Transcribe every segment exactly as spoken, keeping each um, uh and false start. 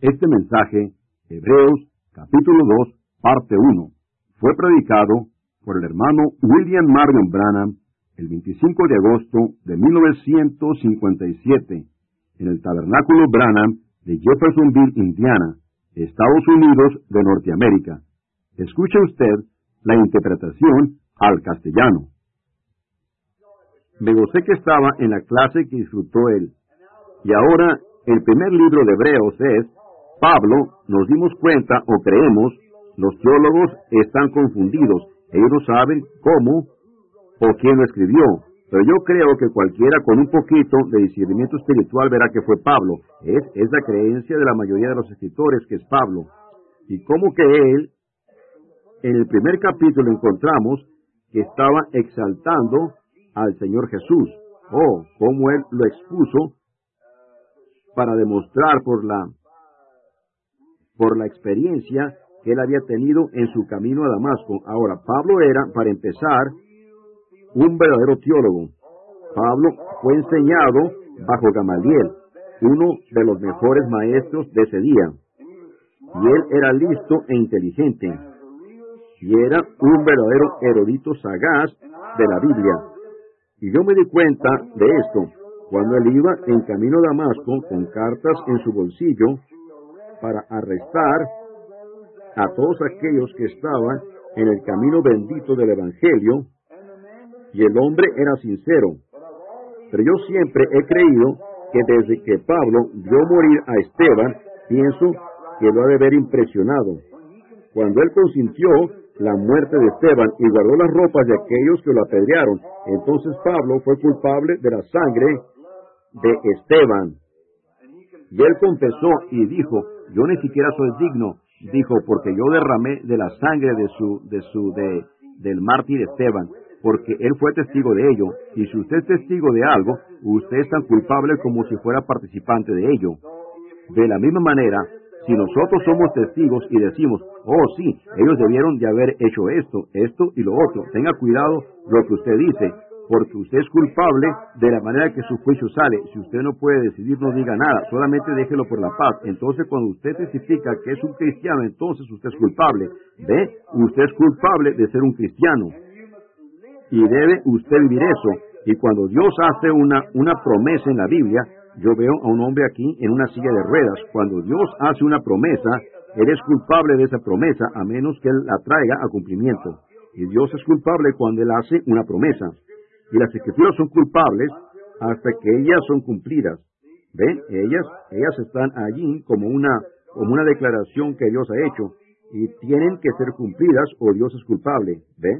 Este mensaje, Hebreos, capítulo dos, parte uno, fue predicado por el hermano William Marion Branham el veinticinco de agosto de mil novecientos cincuenta y siete en el Tabernáculo Branham de Jeffersonville, Indiana, Estados Unidos de Norteamérica. Escuche usted la interpretación al castellano. Me gocé que estaba en la clase que disfrutó él. Y ahora, el primer libro de Hebreos es, Pablo, nos dimos cuenta o creemos, los teólogos están confundidos. Ellos no saben cómo o quién lo escribió. Pero yo creo que cualquiera con un poquito de discernimiento espiritual verá que fue Pablo. Es, es la creencia de la mayoría de los escritores que es Pablo. Y como que él, en el primer capítulo encontramos que estaba exaltando al Señor Jesús. Oh, cómo él lo expuso para demostrar por la, por la experiencia que él había tenido en su camino a Damasco. Ahora, Pablo era, para empezar, un verdadero teólogo. Pablo fue enseñado bajo Gamaliel, uno de los mejores maestros de ese día. Y él era listo e inteligente. Y era un verdadero erudito sagaz de la Biblia. Y yo me di cuenta de esto cuando él iba en camino a Damasco con cartas en su bolsillo para arrestar a todos aquellos que estaban en el camino bendito del Evangelio, y el hombre era sincero. Pero yo siempre he creído que desde que Pablo vio morir a Esteban, pienso que lo ha de haber impresionado. Cuando él consintió la muerte de Esteban y guardó las ropas de aquellos que lo apedrearon, entonces Pablo fue culpable de la sangre de Esteban. Y él confesó y dijo, yo ni siquiera soy digno, dijo, porque yo derramé de la sangre de su, de su, de, del mártir Esteban, porque él fue testigo de ello, y si usted es testigo de algo, usted es tan culpable como si fuera participante de ello. De la misma manera, si nosotros somos testigos y decimos, oh sí, ellos debieron de haber hecho esto, esto y lo otro, tenga cuidado lo que usted dice, porque usted es culpable de la manera que su juicio sale. Si usted no puede decidir, no diga nada, solamente déjelo por la paz. Entonces, cuando usted testifica que es un cristiano, entonces usted es culpable. ¿Ve? Usted es culpable de ser un cristiano. Y debe usted vivir eso. Y cuando Dios hace una, una promesa en la Biblia, yo veo a un hombre aquí en una silla de ruedas. Cuando Dios hace una promesa, él es culpable de esa promesa, a menos que él la traiga a cumplimiento. Y Dios es culpable cuando él hace una promesa. Y las Escrituras son culpables hasta que ellas son cumplidas. ¿Ven? Ellas, ellas están allí como una, como una declaración que Dios ha hecho, y tienen que ser cumplidas o Dios es culpable. ¿Ven?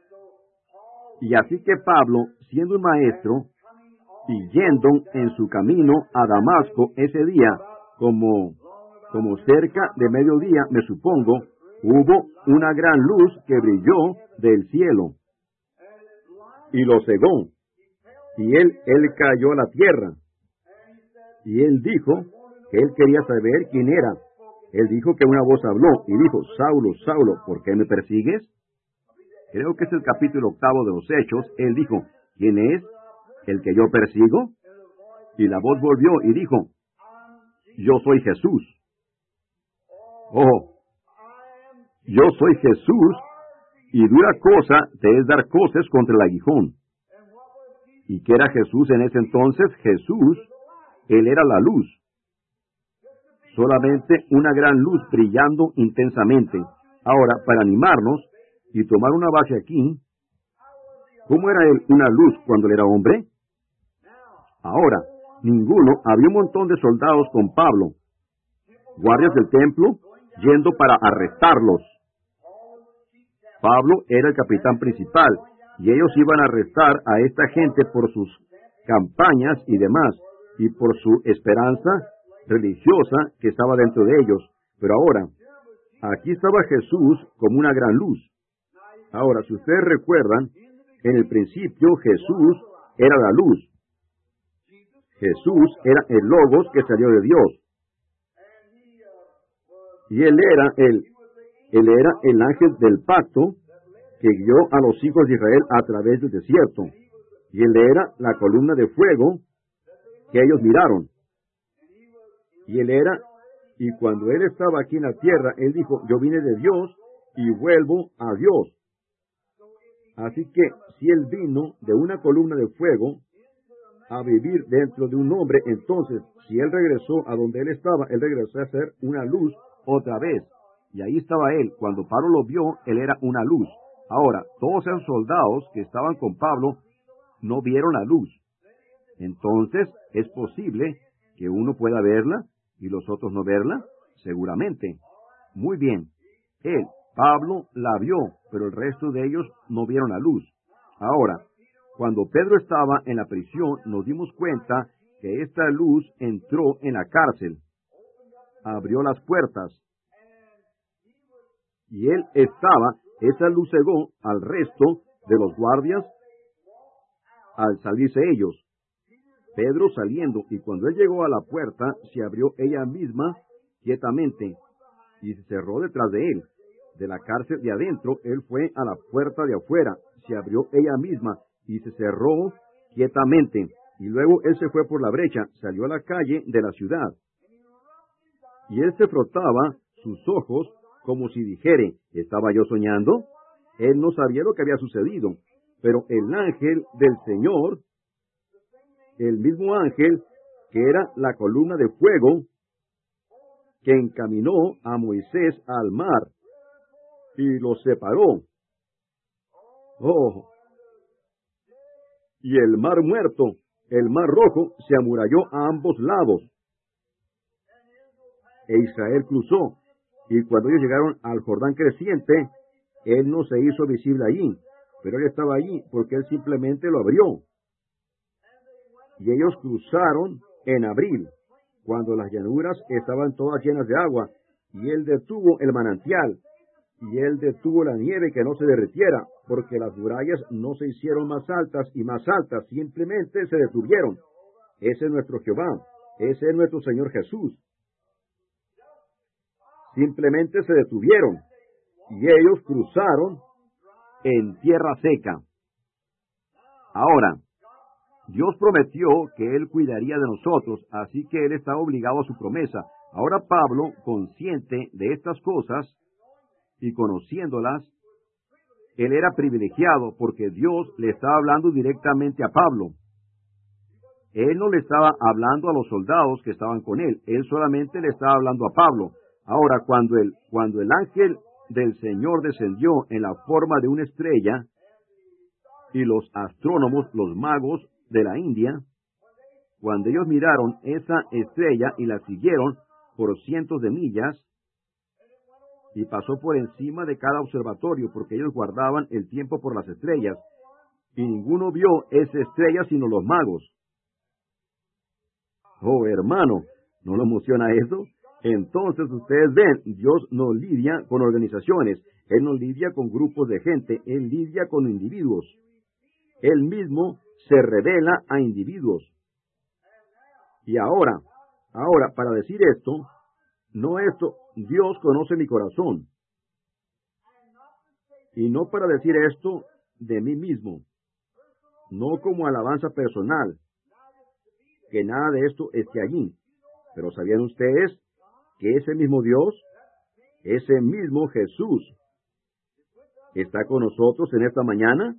Y así que Pablo, siendo un maestro, y yendo en su camino a Damasco ese día, como, como cerca de mediodía, me supongo, hubo una gran luz que brilló del cielo y lo cegó, y él, él cayó a la tierra, y él dijo que él quería saber quién era. Él dijo que una voz habló, y dijo, Saulo, Saulo, ¿por qué me persigues? Creo que es el capítulo octavo de los Hechos. Él dijo, ¿quién es el que yo persigo? Y la voz volvió y dijo, yo soy Jesús. Oh, yo soy Jesús, y dura cosa te es dar coces contra el aguijón. ¿Y qué era Jesús en ese entonces? Jesús, él era la luz. Solamente una gran luz brillando intensamente. Ahora, para animarnos y tomar una base aquí, ¿cómo era él una luz cuando él era hombre? Ahora, ninguno, había un montón de soldados con Pablo, guardias del templo, yendo para arrestarlos. Pablo era el capitán principal, y ellos iban a arrestar a esta gente por sus campañas y demás, y por su esperanza religiosa que estaba dentro de ellos. Pero ahora, aquí estaba Jesús como una gran luz. Ahora, si ustedes recuerdan, en el principio Jesús era la luz. Jesús era el Logos que salió de Dios. Y Él era el, Él era el ángel del pacto que guió a los hijos de Israel a través del desierto. Y Él era la columna de fuego que ellos miraron. Y Él era Y cuando él estaba aquí en la tierra, él dijo, yo vine de Dios y vuelvo a Dios. Así que si él vino de una columna de fuego a vivir dentro de un hombre, entonces si él regresó a donde él estaba, él regresó a ser una luz otra vez. Y ahí estaba él. Cuando Pablo lo vio, él era una luz. Ahora, todos esos soldados que estaban con Pablo no vieron la luz. Entonces, ¿es posible que uno pueda verla y los otros no verla? Seguramente. Muy bien. Él, Pablo, la vio, pero el resto de ellos no vieron la luz. Ahora, cuando Pedro estaba en la prisión, nos dimos cuenta que esta luz entró en la cárcel, abrió las puertas, y él estaba, esa luz cegó al resto de los guardias al salirse ellos. Pedro saliendo, y cuando él llegó a la puerta, se abrió ella misma quietamente, y se cerró detrás de él. De la cárcel de adentro, él fue a la puerta de afuera, se abrió ella misma, y se cerró quietamente. Y luego él se fue por la brecha, salió a la calle de la ciudad. Y él se frotaba sus ojos, como si dijere, ¿estaba yo soñando? Él no sabía lo que había sucedido, pero el ángel del Señor, el mismo ángel que era la columna de fuego, que encaminó a Moisés al mar y lo separó. Oh, y el mar muerto, el mar rojo, se amuralló a ambos lados. E Israel cruzó, y cuando ellos llegaron al Jordán creciente, él no se hizo visible allí, pero él estaba allí porque él simplemente lo abrió. Y ellos cruzaron en abril, cuando las llanuras estaban todas llenas de agua, y él detuvo el manantial, y él detuvo la nieve que no se derritiera, porque las murallas no se hicieron más altas y más altas, simplemente se detuvieron. Ese es nuestro Jehová, ese es nuestro Señor Jesús. Simplemente se detuvieron, y ellos cruzaron en tierra seca. Ahora, Dios prometió que Él cuidaría de nosotros, así que Él está obligado a su promesa. Ahora Pablo, consciente de estas cosas y conociéndolas, él era privilegiado porque Dios le estaba hablando directamente a Pablo. Él no le estaba hablando a los soldados que estaban con él, él solamente le estaba hablando a Pablo. Ahora, cuando el, cuando el ángel del Señor descendió en la forma de una estrella, y los astrónomos, los magos de la India, cuando ellos miraron esa estrella y la siguieron por cientos de millas, y pasó por encima de cada observatorio, porque ellos guardaban el tiempo por las estrellas, y ninguno vio esa estrella sino los magos. Oh, hermano, ¿no lo emociona eso? Entonces ustedes ven, Dios no lidia con organizaciones, Él no lidia con grupos de gente, Él lidia con individuos. Él mismo se revela a individuos. Y ahora, ahora, para decir esto, no esto, Dios conoce mi corazón. Y no para decir esto de mí mismo, no como alabanza personal, que nada de esto esté allí. Pero ¿sabían ustedes que ese mismo Dios, ese mismo Jesús, está con nosotros en esta mañana?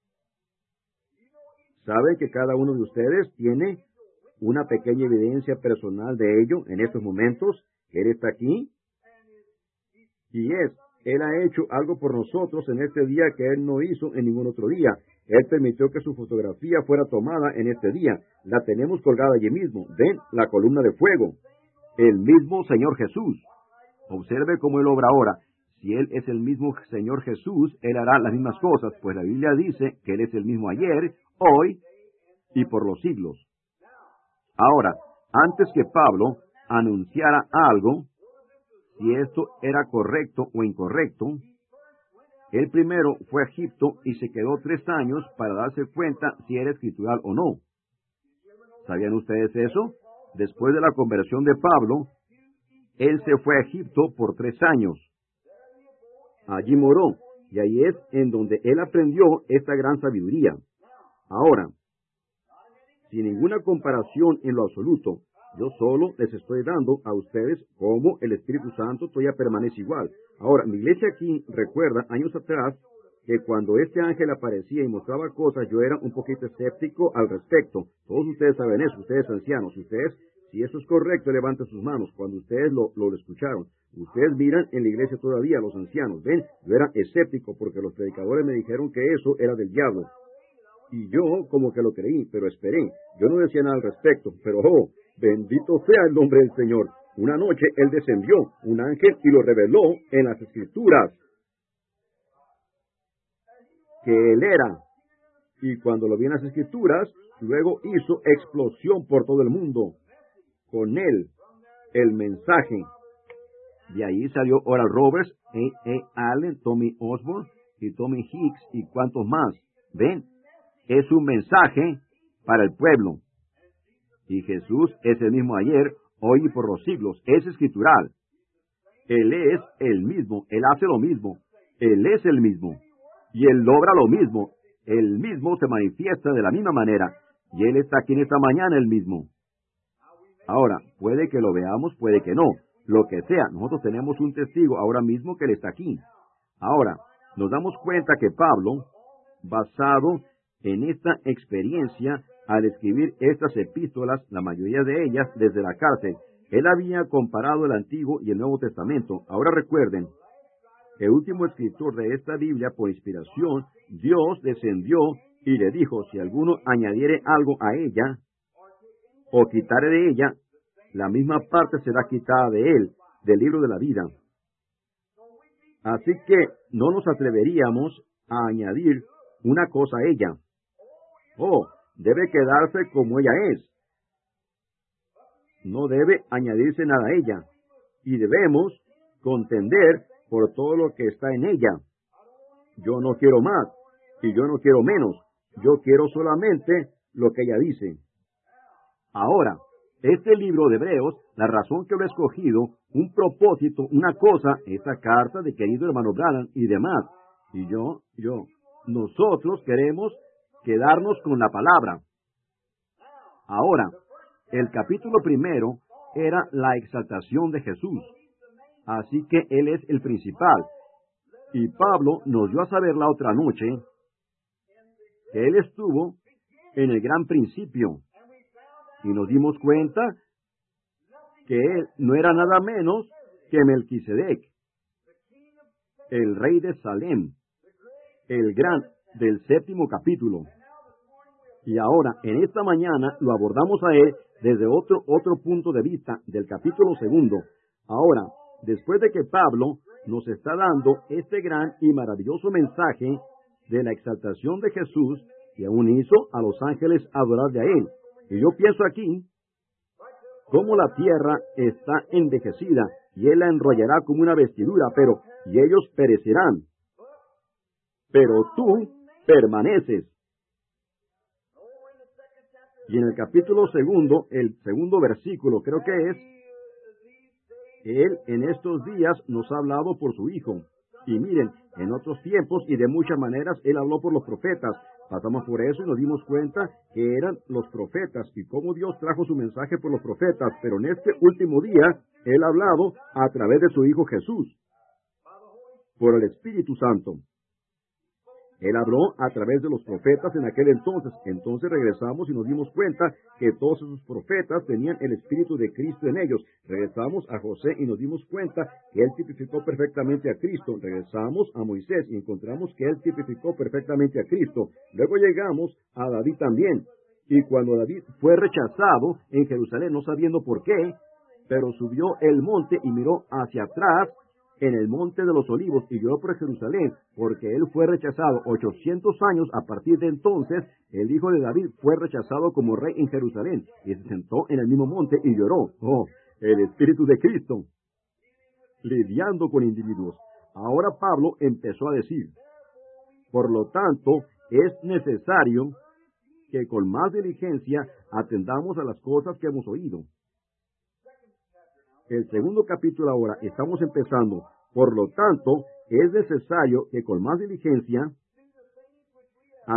¿Saben que cada uno de ustedes tiene una pequeña evidencia personal de ello en estos momentos? Él está aquí. Y es, Él ha hecho algo por nosotros en este día que Él no hizo en ningún otro día. Él permitió que su fotografía fuera tomada en este día. La tenemos colgada allí mismo. Ven, la columna de fuego. El mismo Señor Jesús. Observe cómo Él obra ahora. Si Él es el mismo Señor Jesús, Él hará las mismas cosas, pues la Biblia dice que Él es el mismo ayer, hoy y por los siglos. Ahora, antes que Pablo anunciara algo, si esto era correcto o incorrecto, él primero fue a Egipto y se quedó tres años para darse cuenta si era escritural o no. ¿Sabían ustedes eso? Después de la conversión de Pablo, él se fue a Egipto por tres años. Allí moró, y ahí es en donde él aprendió esta gran sabiduría. Ahora, sin ninguna comparación en lo absoluto, Yo solo les estoy dando a ustedes cómo el Espíritu Santo todavía permanece igual. Ahora, mi iglesia aquí recuerda años atrás que cuando este ángel aparecía y mostraba cosas, yo era un poquito escéptico al respecto. Todos ustedes saben eso, ustedes ancianos. Ustedes, si eso es correcto, levanten sus manos cuando ustedes lo, lo escucharon. Ustedes miran en la iglesia todavía, los ancianos. Ven, yo era escéptico porque los predicadores me dijeron que eso era del diablo. Y yo como que lo creí, pero esperé. Yo no decía nada al respecto, pero oh, bendito sea el nombre del Señor. Una noche Él descendió, un ángel, y lo reveló en las Escrituras que Él era. Y cuando lo vi en las Escrituras, luego hizo explosión por todo el mundo. Con Él, el mensaje. De ahí salió Oral Roberts, A. A. Allen, Tommy Osborne y Tommy Hicks y cuantos más. ¿Ven? Es un mensaje para el pueblo. Y Jesús es el mismo ayer, hoy y por los siglos. Es escritural. Él es el mismo. Él hace lo mismo. Él es el mismo. Y Él logra lo mismo. Él mismo se manifiesta de la misma manera. Y Él está aquí en esta mañana el mismo. Ahora, puede que lo veamos, puede que no. Lo que sea, nosotros tenemos un testigo ahora mismo que Él está aquí. Ahora, nos damos cuenta que Pablo, basado en esta experiencia, al escribir estas epístolas, la mayoría de ellas desde la cárcel, él había comparado el Antiguo y el Nuevo Testamento. Ahora recuerden, el último escritor de esta Biblia, por inspiración, Dios descendió y le dijo, si alguno añadiere algo a ella, o quitare de ella, la misma parte será quitada de él, del libro de la vida. Así que no nos atreveríamos a añadir una cosa a ella. Oh, debe quedarse como ella es. No debe añadirse nada a ella. Y debemos contender por todo lo que está en ella. Yo no quiero más, y yo no quiero menos. Yo quiero solamente lo que ella dice. Ahora, este libro de Hebreos, la razón que lo he escogido, un propósito, una cosa, esta carta de querido hermano Branham y demás. Y yo, yo, nosotros queremos quedarnos con la palabra. Ahora, el capítulo primero era la exaltación de Jesús. Así que Él es el principal. Y Pablo nos dio a saber la otra noche que Él estuvo en el gran principio. Y nos dimos cuenta que Él no era nada menos que Melquisedec, el rey de Salem, el gran del séptimo capítulo. Y ahora, en esta mañana, lo abordamos a Él desde otro, otro punto de vista del capítulo segundo. Ahora, después de que Pablo nos está dando este gran y maravilloso mensaje de la exaltación de Jesús, y aún hizo a los ángeles adorarle a Él. Y yo pienso aquí, cómo la tierra está envejecida, y Él la enrollará como una vestidura, pero, y ellos perecerán. Pero tú permaneces. Y en el capítulo segundo, el segundo versículo creo que es, Él en estos días nos ha hablado por su Hijo. Y miren, en otros tiempos y de muchas maneras Él habló por los profetas. Pasamos por eso y nos dimos cuenta que eran los profetas y cómo Dios trajo su mensaje por los profetas. Pero en este último día, Él ha hablado a través de su Hijo Jesús, por el Espíritu Santo. Él habló a través de los profetas en aquel entonces. Entonces regresamos y nos dimos cuenta que todos esos profetas tenían el Espíritu de Cristo en ellos. Regresamos a José y nos dimos cuenta que él tipificó perfectamente a Cristo. Regresamos a Moisés y encontramos que él tipificó perfectamente a Cristo. Luego llegamos a David también. Y cuando David fue rechazado en Jerusalén, no sabiendo por qué, pero subió el monte y miró hacia atrás en el monte de los olivos y lloró por Jerusalén, porque él fue rechazado ochocientos años. A partir de entonces, el hijo de David fue rechazado como rey en Jerusalén, y se sentó en el mismo monte y lloró. Oh, el Espíritu de Cristo, lidiando con individuos. Ahora Pablo empezó a decir, por lo tanto, es necesario que con más diligencia atendamos a las cosas que hemos oído. El segundo capítulo ahora estamos empezando. Por lo tanto, es necesario que con más diligencia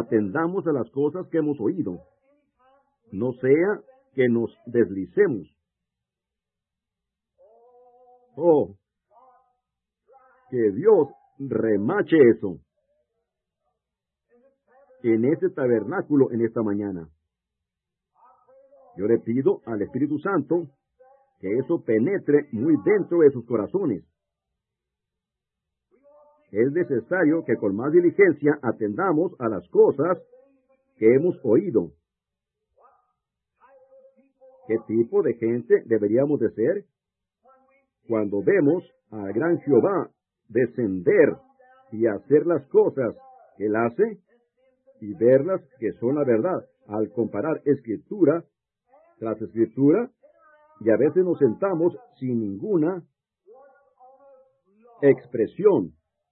atendamos a las cosas que hemos oído. No sea que nos deslicemos. Oh, que Dios remache eso en este tabernáculo en esta mañana. Yo le pido al Espíritu Santo que eso penetre muy dentro de sus corazones. Es necesario que con más diligencia atendamos a las cosas que hemos oído. ¿Qué tipo de gente deberíamos de ser? Cuando vemos al gran Jehová descender y hacer las cosas que Él hace, y verlas que son la verdad, al comparar escritura tras escritura, y a veces nos sentamos sin ninguna expresión,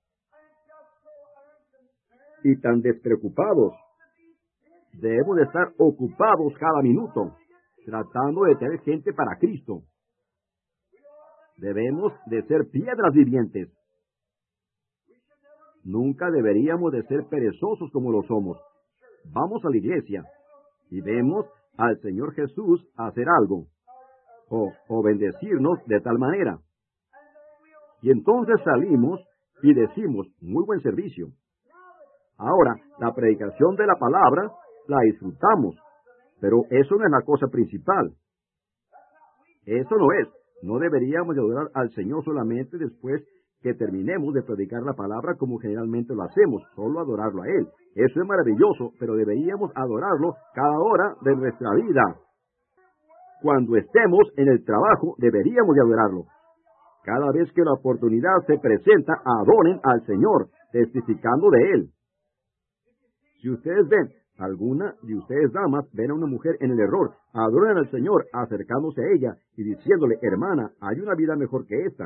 y tan despreocupados. Debemos de estar ocupados cada minuto, tratando de tener gente para Cristo. Debemos de ser piedras vivientes. Nunca deberíamos de ser perezosos como lo somos. Vamos a la iglesia y vemos al Señor Jesús hacer algo, o, o bendecirnos de tal manera. Y entonces salimos y decimos, muy buen servicio. Ahora, la predicación de la palabra la disfrutamos, pero eso no es la cosa principal. Eso no es. No deberíamos de adorar al Señor solamente después que terminemos de predicar la palabra como generalmente lo hacemos, solo adorarlo a Él. Eso es maravilloso, pero deberíamos adorarlo cada hora de nuestra vida. Cuando estemos en el trabajo, deberíamos de adorarlo. Cada vez que la oportunidad se presenta, adoren al Señor, testificando de Él. Si ustedes ven, alguna de ustedes damas ven a una mujer en el error, adoren al Señor acercándose a ella y diciéndole, hermana, hay una vida mejor que esta.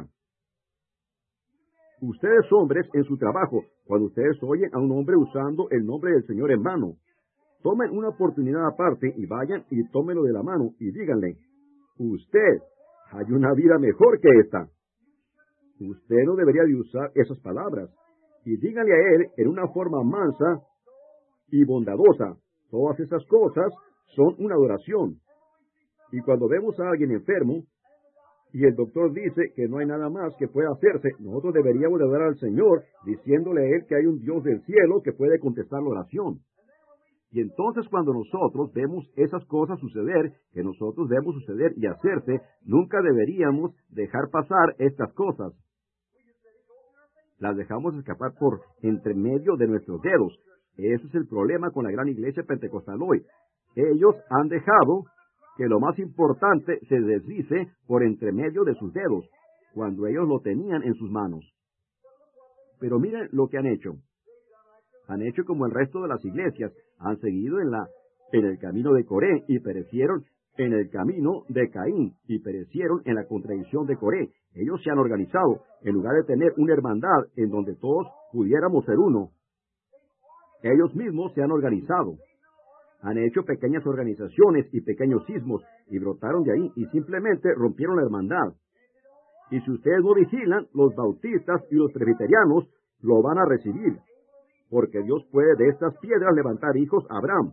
Ustedes hombres en su trabajo, cuando ustedes oyen a un hombre usando el nombre del Señor en vano, tomen una oportunidad aparte y vayan y tómenlo de la mano y díganle, usted, hay una vida mejor que esta. Usted no debería de usar esas palabras. Y díganle a él en una forma mansa y bondadosa. Todas esas cosas son una adoración. Y cuando vemos a alguien enfermo, y el doctor dice que no hay nada más que pueda hacerse, nosotros deberíamos de adorar al Señor, diciéndole a Él que hay un Dios del cielo que puede contestar la oración. Y entonces cuando nosotros vemos esas cosas suceder, que nosotros vemos suceder y hacerse, nunca deberíamos dejar pasar estas cosas. Las dejamos escapar por entre medio de nuestros dedos. Ese es el problema con la gran iglesia pentecostal hoy. Ellos han dejado que lo más importante se deslice por entre medio de sus dedos, cuando ellos lo tenían en sus manos. Pero miren lo que han hecho. Han hecho como el resto de las iglesias, han seguido en la en el camino de Coré y perecieron en el camino de Caín y perecieron en la contradicción de Coré. Ellos se han organizado, en lugar de tener una hermandad en donde todos pudiéramos ser uno. Ellos mismos se han organizado. Han hecho pequeñas organizaciones y pequeños sismos y brotaron de ahí y simplemente rompieron la hermandad. Y si ustedes no vigilan, los bautistas y los presbiterianos lo van a recibir, porque Dios puede de estas piedras levantar hijos a Abraham.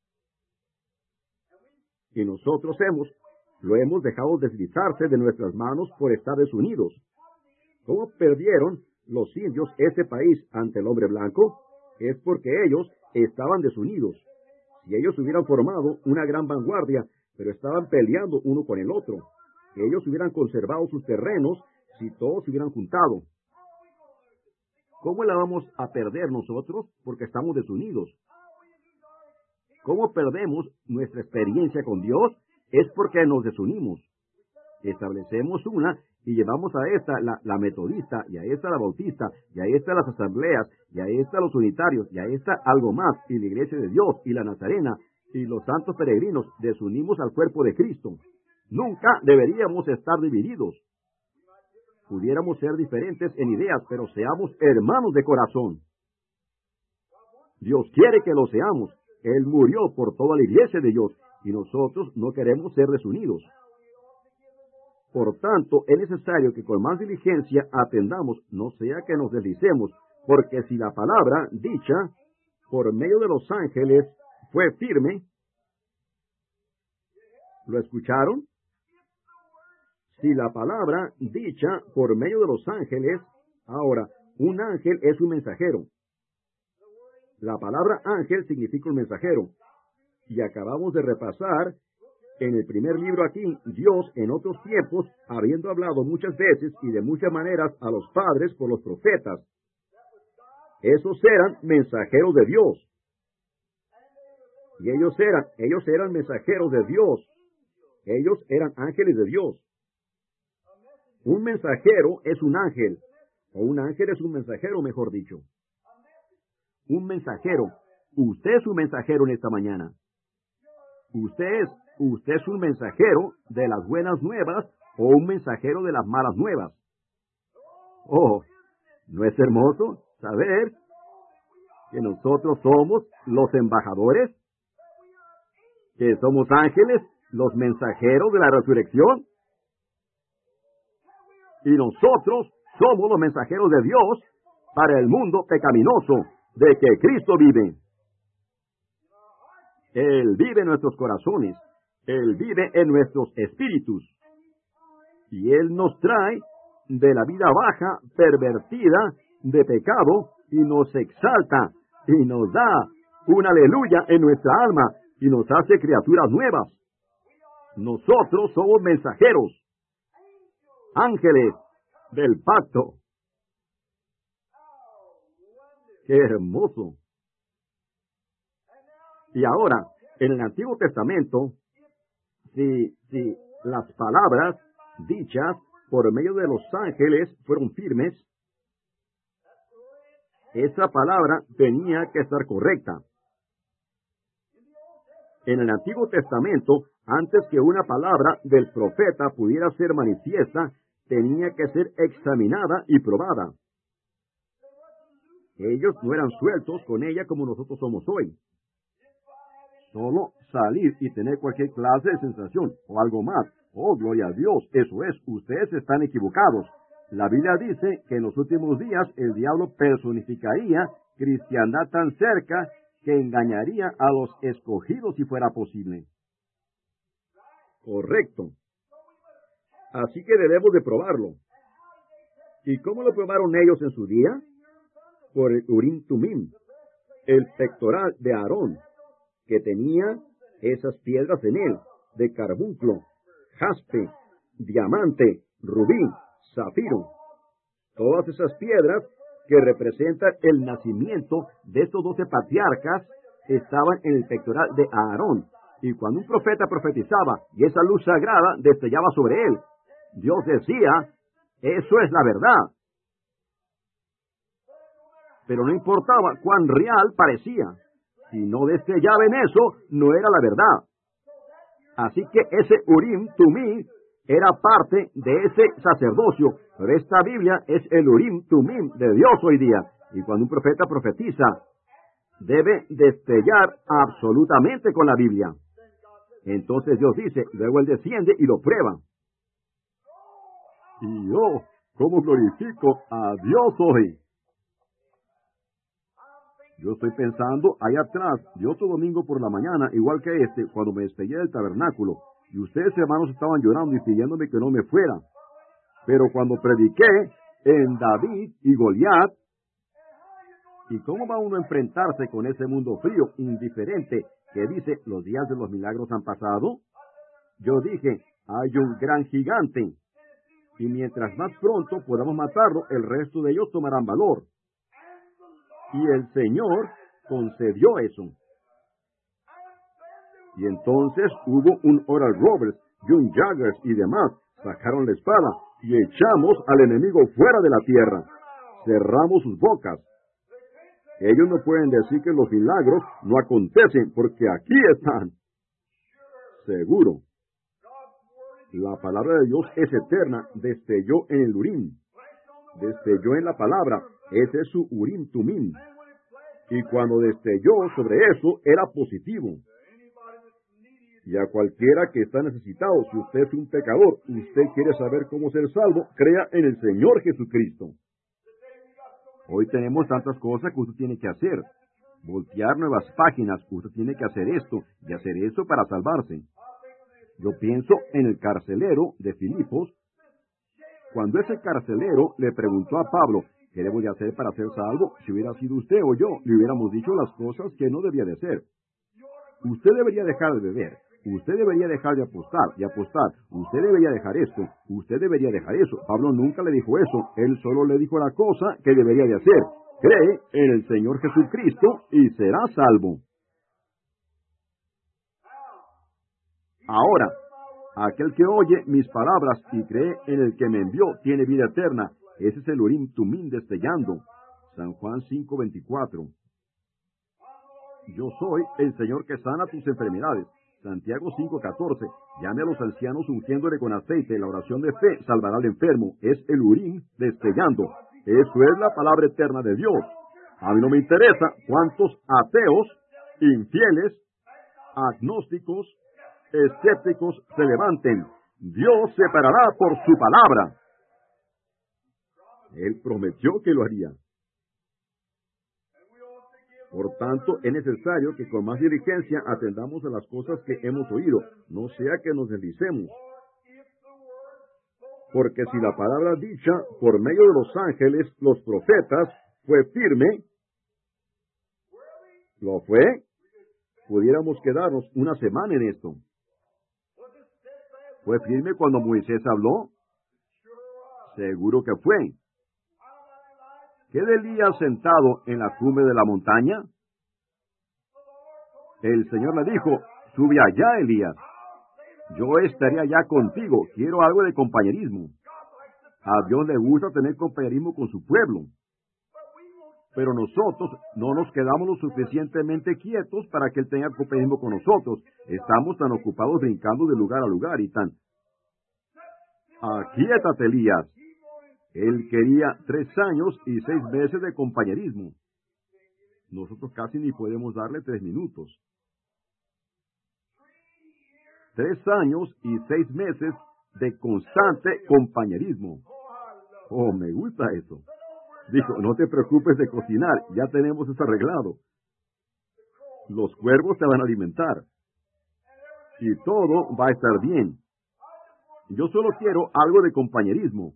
Y nosotros hemos, lo hemos dejado deslizarse de nuestras manos por estar desunidos. ¿Cómo perdieron los indios ese país ante el hombre blanco? Es porque ellos estaban desunidos. Si ellos hubieran formado una gran vanguardia, pero estaban peleando uno con el otro, ellos hubieran conservado sus terrenos si todos se hubieran juntado. ¿Cómo la vamos a perder nosotros? Porque estamos desunidos. ¿Cómo perdemos nuestra experiencia con Dios? Es porque nos desunimos. Establecemos una y llevamos a esta la, la metodista, y a esta la bautista, y a esta las asambleas, y a esta los unitarios, y a esta algo más, y la iglesia de Dios, y la nazarena, y los santos peregrinos. Desunimos al cuerpo de Cristo. Nunca deberíamos estar divididos. Pudiéramos ser diferentes en ideas, pero seamos hermanos de corazón. Dios quiere que lo seamos. Él murió por toda la iglesia de Dios, y nosotros no queremos ser desunidos. Por tanto, es necesario que con más diligencia atendamos, no sea que nos deslicemos, porque si la palabra dicha por medio de los ángeles fue firme, ¿lo escucharon? si la palabra dicha por medio de los ángeles, ahora, un ángel es un mensajero. La palabra ángel significa un mensajero. Y acabamos de repasar en el primer libro aquí, Dios en otros tiempos, habiendo hablado muchas veces y de muchas maneras a los padres por los profetas. Esos eran mensajeros de Dios. Y ellos eran, ellos eran mensajeros de Dios. Ellos eran ángeles de Dios. Un mensajero es un ángel, o un ángel es un mensajero, mejor dicho. Un mensajero. Usted es un mensajero en esta mañana. Usted es, usted es un mensajero de las buenas nuevas o un mensajero de las malas nuevas. Oh, ¿no es hermoso saber que nosotros somos los embajadores? Que somos ángeles, los mensajeros de la resurrección. Y nosotros somos los mensajeros de Dios para el mundo pecaminoso de que Cristo vive. Él vive en nuestros corazones. Él vive en nuestros espíritus. Y Él nos trae de la vida baja, pervertida, de pecado, y nos exalta, y nos da un aleluya en nuestra alma, y nos hace criaturas nuevas. Nosotros somos mensajeros, ángeles del pacto. ¡Qué hermoso! Y ahora, en el Antiguo Testamento, si, si las palabras dichas por medio de los ángeles fueron firmes, esa palabra tenía que estar correcta. En el Antiguo Testamento, antes que una palabra del profeta pudiera ser manifiesta, tenía que ser examinada y probada. Ellos no eran sueltos con ella como nosotros somos hoy. Solo salir y tener cualquier clase de sensación o algo más. Oh, gloria a Dios, eso es, ustedes están equivocados. La Biblia dice que en los últimos días el diablo personificaría cristiandad tan cerca que engañaría a los escogidos si fuera posible. Correcto. Así que debemos de probarlo. ¿Y cómo lo probaron ellos en su día? Por el Urim Tumim, el pectoral de Aarón, que tenía esas piedras en él, de carbunclo, jaspe, diamante, rubí, zafiro. Todas esas piedras que representan el nacimiento de estos doce patriarcas estaban en el pectoral de Aarón. Y cuando un profeta profetizaba y esa luz sagrada destellaba sobre él, Dios decía, eso es la verdad. Pero no importaba cuán real parecía. Si no destellaba en eso, no era la verdad. Así que ese Urim Tumim era parte de ese sacerdocio. Pero esta Biblia es el Urim Tumim de Dios hoy día. Y cuando un profeta profetiza, debe destellar absolutamente con la Biblia. Entonces Dios dice, luego Él desciende y lo prueba. Y yo, ¿cómo glorifico a Dios hoy? Yo estoy pensando allá atrás, de otro domingo por la mañana, igual que este, cuando me despegué del tabernáculo, y ustedes, hermanos, estaban llorando y pidiéndome que no me fuera. Pero cuando prediqué en David y Goliat, ¿y cómo va uno a enfrentarse con ese mundo frío, indiferente, que dice, los días de los milagros han pasado? Yo dije, hay un gran gigante, y mientras más pronto podamos matarlo, el resto de ellos tomarán valor. Y el Señor concedió eso. Y entonces hubo un Oral Roberts y un Jaggers y demás. Sacaron la espada y echamos al enemigo fuera de la tierra. Cerramos sus bocas. Ellos no pueden decir que los milagros no acontecen porque aquí están. Seguro. La palabra de Dios es eterna. Destelló en el Urim. Destelló en la palabra. Ese es su Urim Tumim. Y cuando destelló sobre eso, era positivo. Y a cualquiera que está necesitado, si usted es un pecador, usted quiere saber cómo ser salvo, crea en el Señor Jesucristo. Hoy tenemos tantas cosas que usted tiene que hacer. Voltear nuevas páginas, usted tiene que hacer esto y hacer eso para salvarse. Yo pienso en el carcelero de Filipos, Cuando ese carcelero le preguntó a Pablo, ¿qué debo de hacer para ser salvo? Si hubiera sido usted o yo, le hubiéramos dicho las cosas que no debía de hacer. Usted debería dejar de beber. Usted debería dejar de apostar, y apostar. Usted debería dejar esto. Usted debería dejar eso. Pablo nunca le dijo eso. Él solo le dijo la cosa que debería de hacer. Cree en el Señor Jesucristo y será salvo. Ahora, aquel que oye mis palabras y cree en el que me envió tiene vida eterna. Ese es el Urim Tumim destellando. San Juan cinco veinticuatro. Yo soy el Señor que sana tus enfermedades. Santiago cinco catorce. Llame a los ancianos ungiéndole con aceite. La oración de fe salvará al enfermo. Es el Urim destellando. Eso es la palabra eterna de Dios. A mí no me interesa cuántos ateos, infieles, agnósticos, escépticos se levanten. Dios se parará por su palabra. Él prometió que lo haría. Por tanto, es necesario que con más diligencia atendamos a las cosas que hemos oído, no sea que nos deslicemos. Porque si la palabra dicha por medio de los ángeles, los profetas, fue firme, ¿lo fue? Pudiéramos quedarnos una semana en esto. ¿Fue firme cuando Moisés habló? Seguro que fue. ¿Qué de Elías sentado en la cumbre de la montaña? El Señor le dijo, sube allá, Elías. Yo estaré allá contigo. Quiero algo de compañerismo. A Dios le gusta tener compañerismo con su pueblo. Pero nosotros no nos quedamos lo suficientemente quietos para que Él tenga compañerismo con nosotros. Estamos tan ocupados brincando de lugar a lugar y tan... Aquíétate, Elías. Él quería tres años y seis meses de compañerismo. Nosotros casi ni podemos darle tres minutos. Tres años y seis meses de constante compañerismo. Oh, me gusta eso. Dijo, no te preocupes de cocinar, ya tenemos eso arreglado. Los cuervos te van a alimentar. Y todo va a estar bien. Yo solo quiero algo de compañerismo.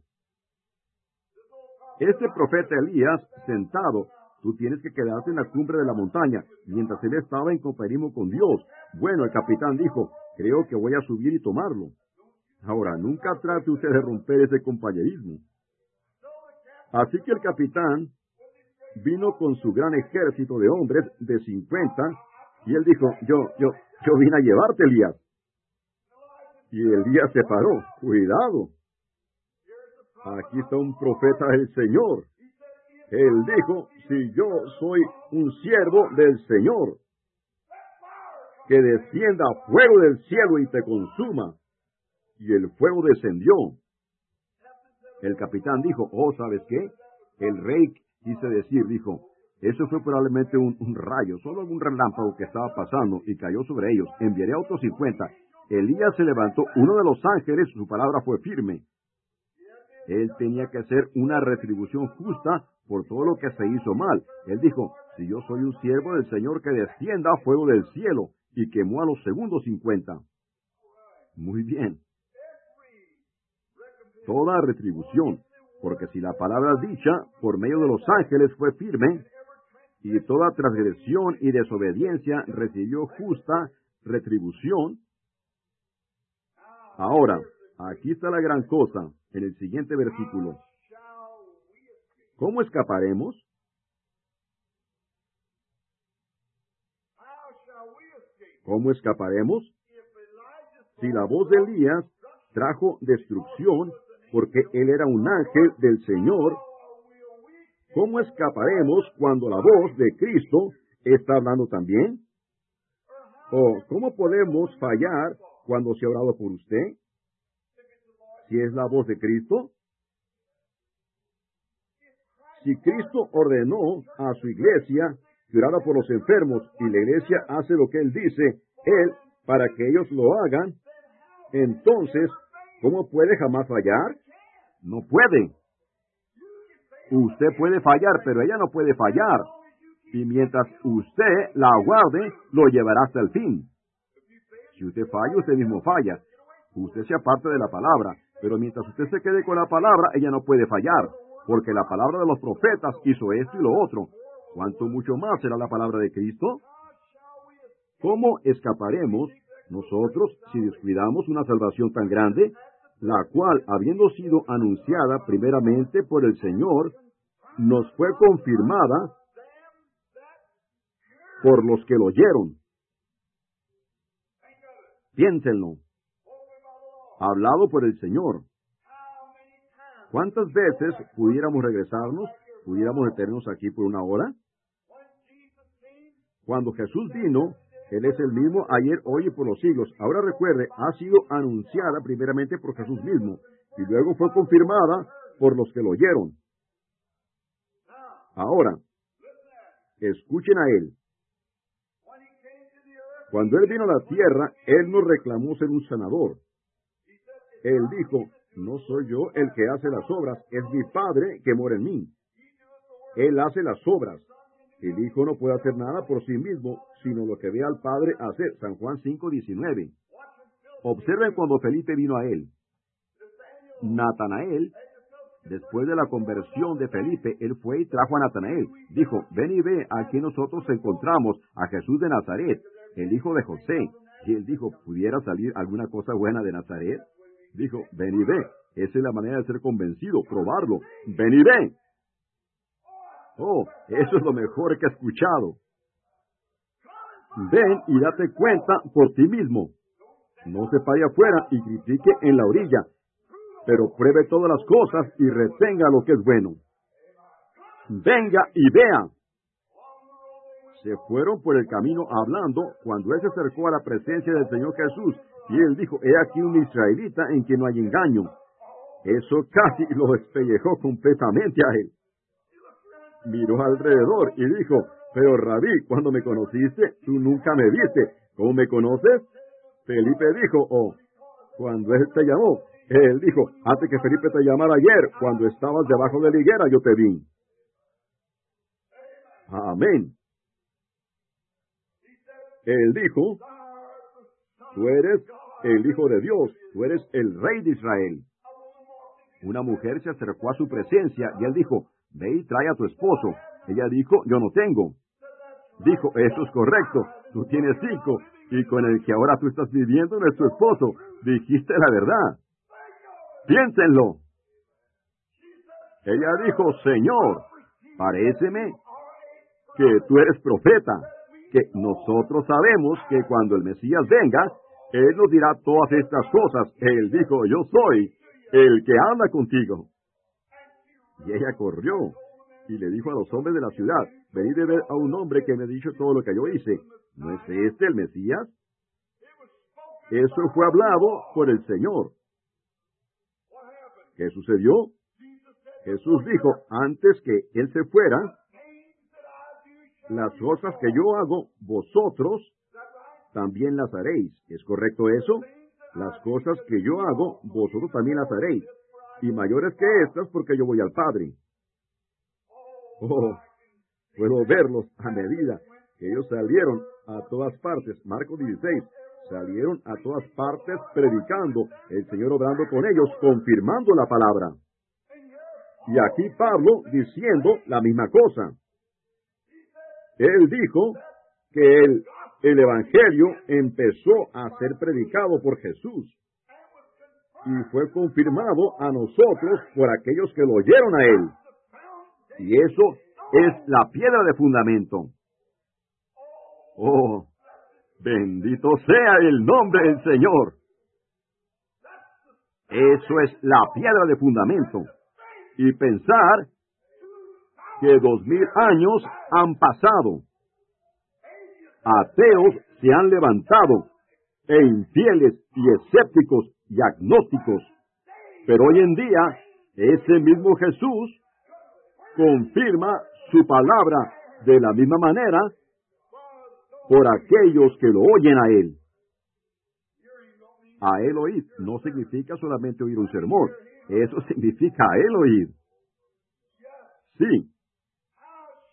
Este profeta Elías, sentado, tú tienes que quedarte en la cumbre de la montaña, mientras él estaba en compañerismo con Dios. Bueno, el capitán dijo, creo que voy a subir y tomarlo. Ahora, nunca trate usted de romper ese compañerismo. Así que el capitán vino con su gran ejército de hombres de cincuenta, y él dijo, yo, yo, yo vine a llevarte, Elías. Y Elías se paró. Cuidado. Aquí está un profeta del Señor. Él dijo, si yo soy un siervo del Señor, que descienda fuego del cielo y te consuma. Y el fuego descendió. El capitán dijo, oh, ¿sabes qué? El rey quise decir, dijo, eso fue probablemente un, un rayo, solo un relámpago que estaba pasando y cayó sobre ellos. Enviaré a otros cincuenta. Elías se levantó, uno de los ángeles, su palabra fue firme. Él tenía que hacer una retribución justa por todo lo que se hizo mal. Él dijo, si yo soy un siervo del Señor, que descienda fuego del cielo, y quemó a los segundos cincuenta. Muy bien. Toda retribución, porque si la palabra dicha por medio de los ángeles fue firme, y toda transgresión y desobediencia recibió justa retribución. Ahora, aquí está la gran cosa, en el siguiente versículo. ¿Cómo escaparemos? ¿Cómo escaparemos? Si la voz de Elías trajo destrucción, porque él era un ángel del Señor, ¿cómo escaparemos cuando la voz de Cristo está hablando también? ¿O cómo podemos fallar cuando se ha orado por usted? Si es la voz de Cristo. Si Cristo ordenó a su iglesia que orara por los enfermos y la iglesia hace lo que Él dice, Él, para que ellos lo hagan, entonces, ¿cómo puede jamás fallar? No puede. Usted puede fallar, pero ella no puede fallar. Y mientras usted la aguarde, lo llevará hasta el fin. Si usted falla, usted mismo falla. Usted se aparta de la palabra. Pero mientras usted se quede con la palabra, ella no puede fallar, porque la palabra de los profetas hizo esto y lo otro. ¿Cuánto mucho más será la palabra de Cristo? ¿Cómo escaparemos nosotros si descuidamos una salvación tan grande, la cual, habiendo sido anunciada primeramente por el Señor, nos fue confirmada por los que lo oyeron? Piénsenlo. Hablado por el Señor. ¿Cuántas veces pudiéramos regresarnos, pudiéramos detenernos aquí por una hora? Cuando Jesús vino, Él es el mismo ayer, hoy y por los siglos. Ahora recuerde, ha sido anunciada primeramente por Jesús mismo, y luego fue confirmada por los que lo oyeron. Ahora, escuchen a Él. Cuando Él vino a la tierra, Él nos reclamó ser un sanador. Él dijo, no soy yo el que hace las obras, es mi Padre que mora en mí. Él hace las obras. El Hijo no puede hacer nada por sí mismo, sino lo que ve al Padre hacer. San Juan cinco diecinueve. Observen cuando Felipe vino a Él. Natanael, después de la conversión de Felipe, Él fue y trajo a Natanael. Dijo, ven y ve, aquí nosotros encontramos a Jesús de Nazaret, el hijo de José. Y él dijo, ¿pudiera salir alguna cosa buena de Nazaret? Dijo, ven y ve. Esa es la manera de ser convencido, probarlo. Ven y ve. Oh, eso es lo mejor que he escuchado. Ven y date cuenta por ti mismo. No se pare afuera y critique en la orilla, pero pruebe todas las cosas y retenga lo que es bueno. Venga y vea. Se fueron por el camino hablando cuando él se acercó a la presencia del Señor Jesús, y él dijo, he aquí un israelita en quien no hay engaño. Eso casi lo despellejó completamente a él. Miró alrededor y dijo, pero Rabí, cuando me conociste, tú nunca me viste. ¿Cómo me conoces? Felipe dijo, oh, cuando él te llamó. Él dijo, antes que Felipe te llamara ayer, cuando estabas debajo de la higuera, yo te vi. Amén. Él dijo, tú eres el Hijo de Dios, tú eres el Rey de Israel. Una mujer se acercó a su presencia y él dijo, ve y trae a tu esposo. Ella dijo, yo no tengo. Dijo, eso es correcto, tú tienes cinco, y con el que ahora tú estás viviendo no es tu esposo. Dijiste la verdad. Piénsenlo. Ella dijo, Señor, paréceme que tú eres profeta, que nosotros sabemos que cuando el Mesías venga, Él nos dirá todas estas cosas. Él dijo, yo soy el que anda contigo. Y ella corrió y le dijo a los hombres de la ciudad, venid de ver a un hombre que me ha dicho todo lo que yo hice. ¿No es este el Mesías? Eso fue hablado por el Señor. ¿Qué sucedió? Jesús dijo, antes que Él se fuera, las cosas que yo hago, vosotros también las haréis. ¿Es correcto eso? Las cosas que yo hago, vosotros también las haréis. Y mayores que estas, porque yo voy al Padre. Oh, puedo verlos a medida que ellos salieron a todas partes. Marcos dieciséis. Salieron a todas partes predicando, el Señor obrando con ellos, confirmando la palabra. Y aquí Pablo diciendo la misma cosa. Él dijo que el, el Evangelio empezó a ser predicado por Jesús y fue confirmado a nosotros por aquellos que lo oyeron a Él. Y eso es la piedra de fundamento. Oh, bendito sea el nombre del Señor. Eso es la piedra de fundamento. Y pensar que dos mil años han pasado. Ateos se han levantado, e infieles y escépticos y agnósticos. Pero hoy en día, ese mismo Jesús confirma su palabra de la misma manera por aquellos que lo oyen a Él. A Él oír no significa solamente oír un sermón. Eso significa a Él oír. Sí.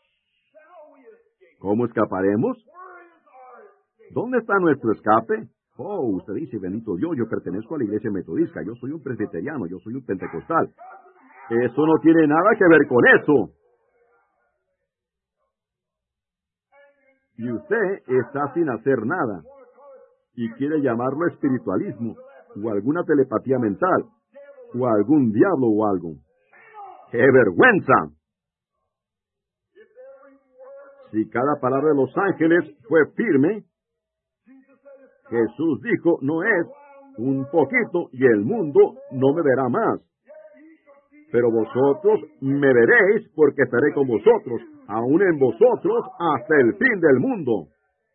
¿Cómo escaparemos? ¿Dónde está nuestro escape? Oh, usted dice, bendito Dios, yo pertenezco a la iglesia metodista, yo soy un presbiteriano, yo soy un pentecostal. Eso no tiene nada que ver con eso. Y usted está sin hacer nada y quiere llamarlo espiritualismo o alguna telepatía mental o algún diablo o algo. ¡Qué vergüenza! Si cada palabra de los ángeles fue firme, Jesús dijo, no es un poquito y el mundo no me verá más. Pero vosotros me veréis porque estaré con vosotros, aún en vosotros, hasta el fin del mundo.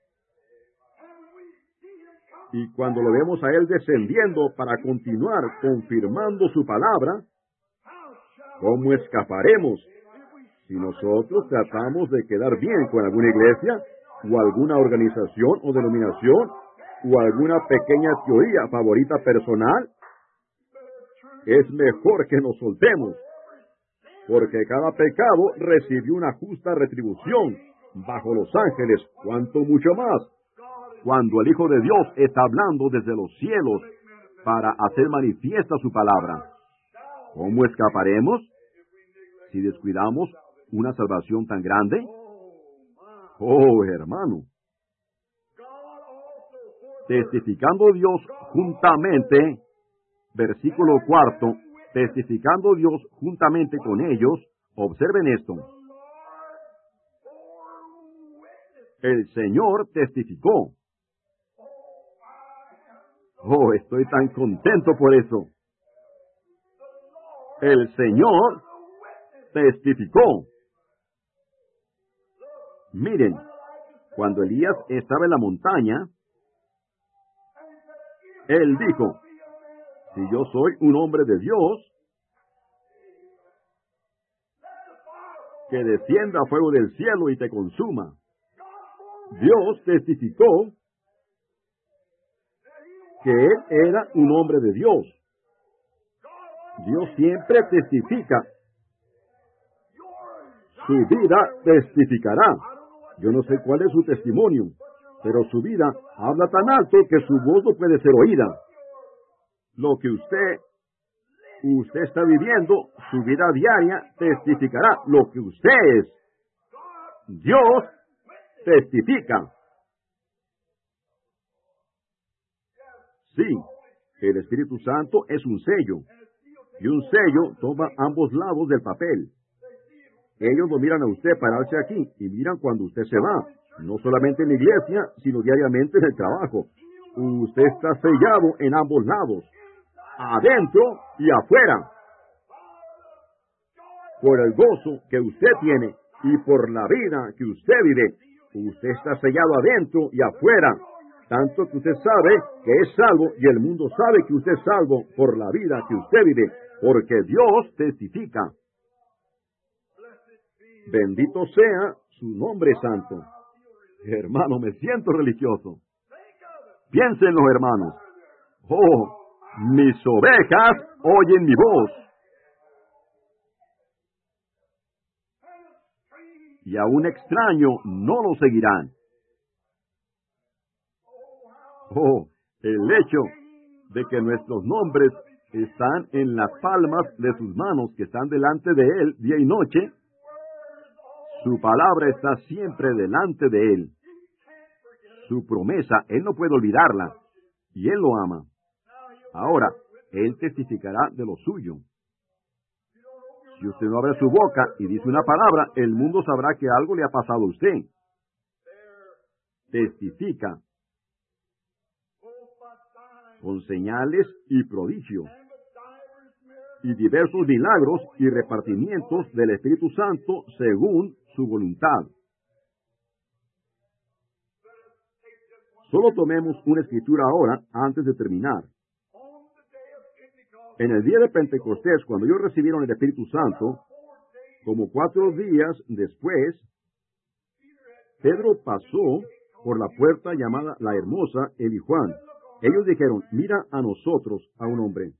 Y cuando lo vemos a Él descendiendo para continuar confirmando su palabra, ¿cómo escaparemos si nosotros tratamos de quedar bien con alguna iglesia, o alguna organización o denominación, o alguna pequeña teoría favorita personal? Es mejor que nos soltemos, porque cada pecado recibió una justa retribución bajo los ángeles, cuanto mucho más cuando el Hijo de Dios está hablando desde los cielos para hacer manifiesta su palabra. ¿Cómo escaparemos si descuidamos una salvación tan grande? Oh, hermano. Testificando Dios juntamente, versículo cuarto, testificando Dios juntamente con ellos, observen esto. El Señor testificó. Oh, estoy tan contento por eso. El Señor testificó. Miren, cuando Elías estaba en la montaña, él dijo, si yo soy un hombre de Dios, que descienda fuego del cielo y te consuma. Dios testificó que él era un hombre de Dios. Dios siempre testifica. Su vida testificará. Yo no sé cuál es su testimonio, pero su vida habla tan alto que su voz no puede ser oída. Lo que usted, usted está viviendo, su vida diaria testificará lo que usted es. Dios testifica. Sí, el Espíritu Santo es un sello, y un sello toma ambos lados del papel. Ellos lo miran a usted pararse aquí, y miran cuando usted se va, no solamente en la iglesia, sino diariamente en el trabajo. Usted está sellado en ambos lados, adentro y afuera. Por el gozo que usted tiene, y por la vida que usted vive, usted está sellado adentro y afuera. Tanto que usted sabe que es salvo y el mundo sabe que usted es salvo por la vida que usted vive, porque Dios testifica. Bendito sea su nombre santo. Hermano, me siento religioso. Piénsenlo, hermanos. Oh, mis ovejas oyen mi voz. Y a un extraño no lo seguirán. Oh, el hecho de que nuestros nombres están en las palmas de sus manos, que están delante de Él día y noche, su palabra está siempre delante de Él. Su promesa, Él no puede olvidarla, y Él lo ama. Ahora, Él testificará de lo suyo. Si usted no abre su boca y dice una palabra, el mundo sabrá que algo le ha pasado a usted. Testifica con señales y prodigios, y diversos milagros y repartimientos del Espíritu Santo según su voluntad. Solo tomemos una escritura ahora antes de terminar. En el día de Pentecostés, cuando ellos recibieron el Espíritu Santo, como cuatro días después, Pedro pasó por la puerta llamada La Hermosa, él y Juan. Ellos dijeron, mira a nosotros, a un hombre.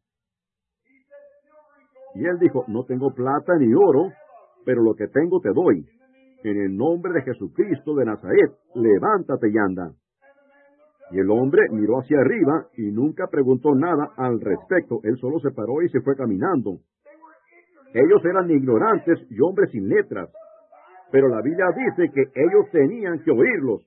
Y él dijo, no tengo plata ni oro, pero lo que tengo te doy. En el nombre de Jesucristo de Nazaret, levántate y anda. Y el hombre miró hacia arriba y nunca preguntó nada al respecto. Él solo se paró y se fue caminando. Ellos eran ignorantes y hombres sin letras, pero la Biblia dice que ellos tenían que oírlos,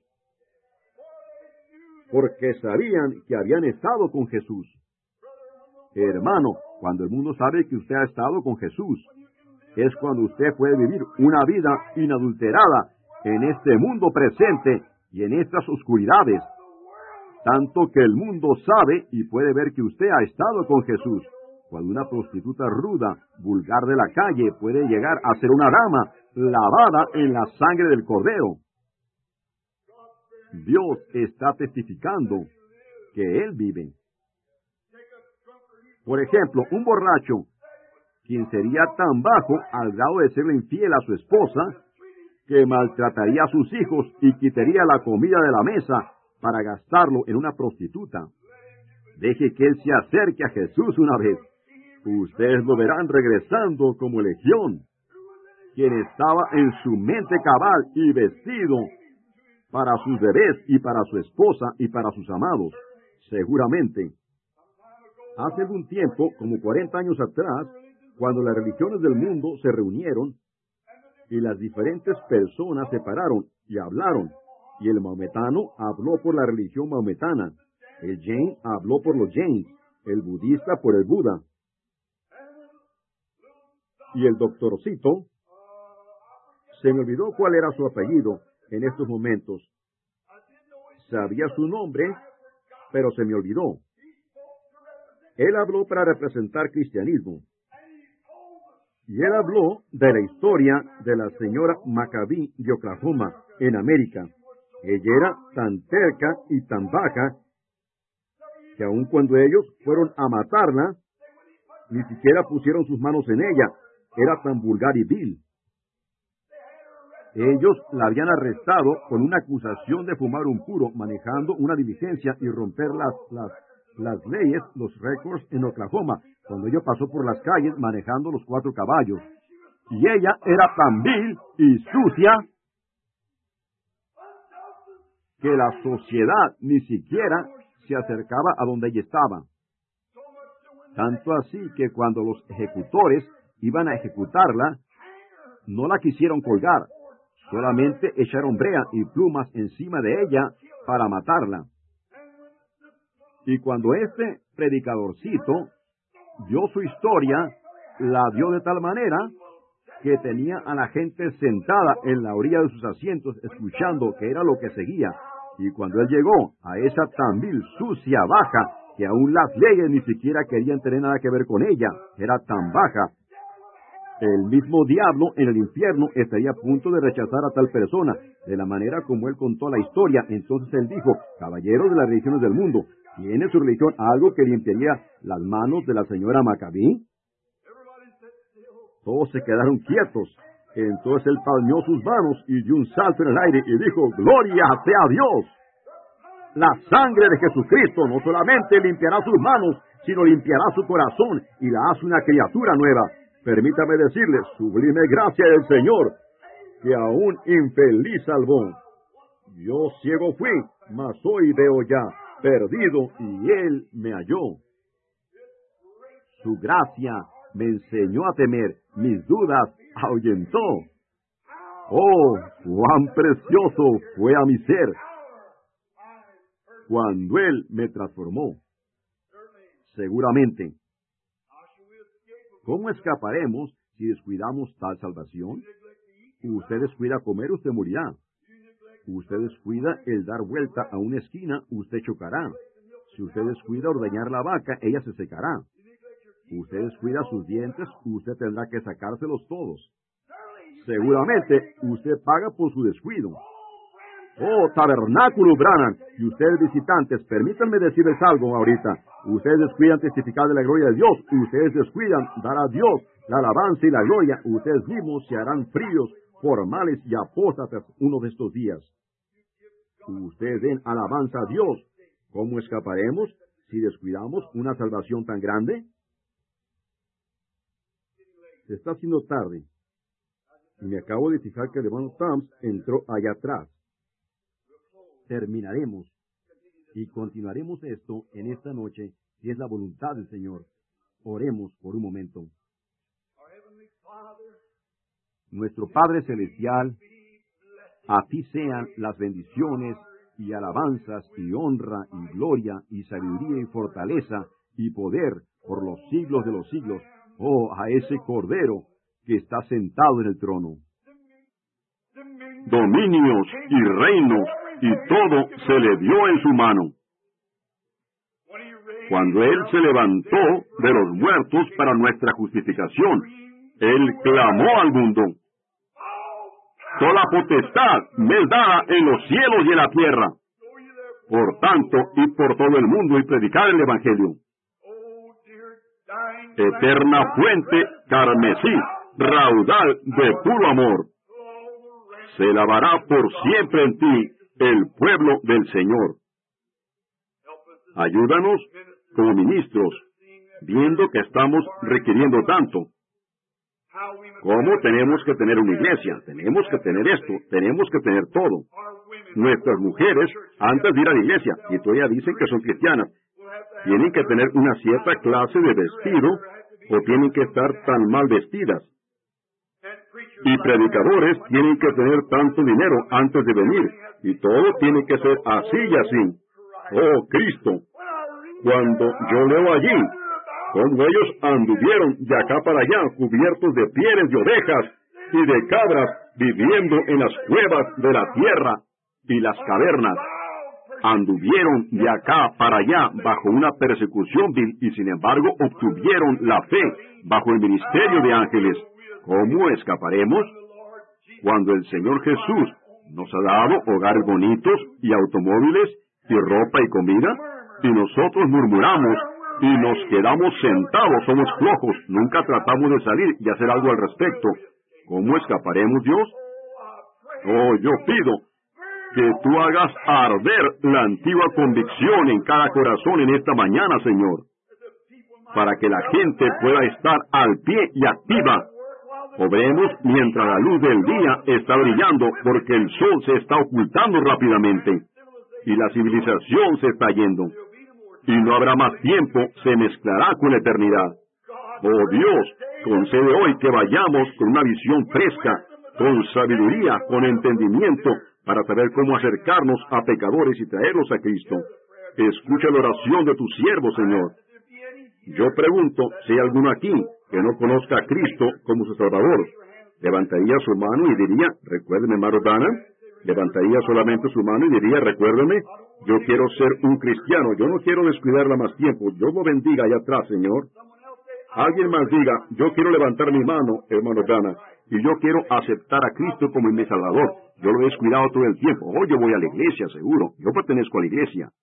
porque sabían que habían estado con Jesús. Hermano, cuando el mundo sabe que usted ha estado con Jesús, es cuando usted puede vivir una vida inadulterada en este mundo presente y en estas oscuridades, tanto que el mundo sabe y puede ver que usted ha estado con Jesús. Cuando una prostituta ruda, vulgar de la calle, puede llegar a ser una dama lavada en la sangre del Cordero. Dios está testificando que Él vive. Por ejemplo, un borracho, quien sería tan bajo al grado de serle infiel a su esposa, que maltrataría a sus hijos y quitaría la comida de la mesa para gastarlo en una prostituta. Deje que él se acerque a Jesús una vez. Ustedes lo verán regresando como legión, quien estaba en su mente cabal y vestido para sus bebés y para su esposa y para sus amados. Seguramente, hace algún tiempo, como cuarenta años atrás, cuando las religiones del mundo se reunieron y las diferentes personas se pararon y hablaron, y el maometano habló por la religión maometana, el Jain habló por los Jains, el budista por el Buda, y el doctorcito, se me olvidó cuál era su apellido en estos momentos. Sabía su nombre, pero se me olvidó. Él habló para representar cristianismo. Y él habló de la historia de la señora Maccabee de Oklahoma, en América. Ella era tan terca y tan baja, que aun cuando ellos fueron a matarla, ni siquiera pusieron sus manos en ella. Era tan vulgar y vil. Ellos la habían arrestado con una acusación de fumar un puro, manejando una diligencia y romper las, las, las leyes, los récords en Oklahoma, cuando ella pasó por las calles manejando los cuatro caballos. Y ella era tan vil y sucia que la sociedad ni siquiera se acercaba a donde ella estaba. Tanto así que cuando los ejecutores iban a ejecutarla, no la quisieron colgar, solamente echaron brea y plumas encima de ella para matarla. Y cuando este predicadorcito dio su historia, la dio de tal manera que tenía a la gente sentada en la orilla de sus asientos, escuchando qué era lo que seguía. Y cuando él llegó a esa tan vil, sucia, baja, que aún las leyes ni siquiera querían tener nada que ver con ella, era tan baja, el mismo diablo en el infierno estaría a punto de rechazar a tal persona, de la manera como él contó la historia. Entonces él dijo: caballeros de las religiones del mundo, ¿tiene su religión algo que limpiaría las manos de la señora Maccabee? Todos se quedaron quietos. Entonces él palmeó sus manos y dio un salto en el aire y dijo: ¡Gloria sea a Dios! La sangre de Jesucristo no solamente limpiará sus manos, sino limpiará su corazón y la hace una criatura nueva. Permítame decirle, sublime gracia del Señor, que aún infeliz salvó. Yo ciego fui, mas hoy veo ya, perdido, y Él me halló. Su gracia me enseñó a temer, mis dudas ahuyentó. ¡Oh, cuán precioso fue a mi ser cuando Él me transformó! Seguramente. ¿Cómo escaparemos si descuidamos tal salvación? Usted descuida comer, usted morirá. Usted descuida el dar vuelta a una esquina, usted chocará. Si usted descuida ordeñar la vaca, ella se secará. Usted descuida sus dientes, usted tendrá que sacárselos todos. Seguramente usted paga por su descuido. Oh, Tabernáculo Branham, y ustedes visitantes, permítanme decirles algo ahorita. Ustedes descuidan testificar de la gloria de Dios, ustedes descuidan dar a Dios la alabanza y la gloria, ustedes mismos se harán fríos, formales y apóstatas uno de estos días. Ustedes den alabanza a Dios. ¿Cómo escaparemos si descuidamos una salvación tan grande? Se está haciendo tarde, y me acabo de fijar que el hermano Tams entró allá atrás. Terminaremos. Y continuaremos esto en esta noche, si es la voluntad del Señor. Oremos por un momento. Nuestro Padre Celestial, a ti sean las bendiciones y alabanzas y honra y gloria y sabiduría y fortaleza y poder por los siglos de los siglos, oh, a ese Cordero que está sentado en el trono. Dominios y reinos y todo se le dio en su mano. Cuando Él se levantó de los muertos para nuestra justificación, Él clamó al mundo: toda potestad me es dada en los cielos y en la tierra. Por tanto, id por todo el mundo y predicar el Evangelio. Eterna fuente carmesí, raudal de puro amor. Se lavará por siempre en ti el pueblo del Señor. Ayúdanos como ministros, viendo que estamos requiriendo tanto. ¿Cómo tenemos que tener una iglesia? Tenemos que tener esto, tenemos que tener todo. Nuestras mujeres, antes de ir a la iglesia, y todavía dicen que son cristianas, tienen que tener una cierta clase de vestido, o tienen que estar tan mal vestidas. Y predicadores tienen que tener tanto dinero antes de venir, y todo tiene que ser así y así. Oh, Cristo, cuando yo leo allí, como ellos anduvieron de acá para allá, cubiertos de pieles de ovejas y de cabras, viviendo en las cuevas de la tierra y las cavernas, anduvieron de acá para allá bajo una persecución vil y sin embargo obtuvieron la fe bajo el ministerio de ángeles. ¿Cómo escaparemos? Cuando el Señor Jesús nos ha dado hogares bonitos y automóviles y ropa y comida, y nosotros murmuramos y nos quedamos sentados, somos flojos, nunca tratamos de salir y hacer algo al respecto. ¿Cómo escaparemos, Dios? Oh, yo pido que tú hagas arder la antigua convicción en cada corazón en esta mañana, Señor, para que la gente pueda estar al pie y activa. Obremos mientras la luz del día está brillando, porque el sol se está ocultando rápidamente y la civilización se está yendo. Y no habrá más tiempo, se mezclará con la eternidad. Oh Dios, concede hoy que vayamos con una visión fresca, con sabiduría, con entendimiento, para saber cómo acercarnos a pecadores y traerlos a Cristo. Escucha la oración de tu siervo, Señor. Yo pregunto si hay alguno aquí que no conozca a Cristo como su Salvador. Levantaría su mano y diría: recuérdeme, hermano Dana. Levantaría solamente su mano y diría: recuérdeme, yo quiero ser un cristiano, yo no quiero descuidarla más tiempo. Dios lo bendiga allá atrás, Señor. Alguien más diga: yo quiero levantar mi mano, hermano Dana, y yo quiero aceptar a Cristo como mi Salvador. Yo lo he descuidado todo el tiempo. Oh, yo voy a la iglesia, seguro. Yo pertenezco a la iglesia.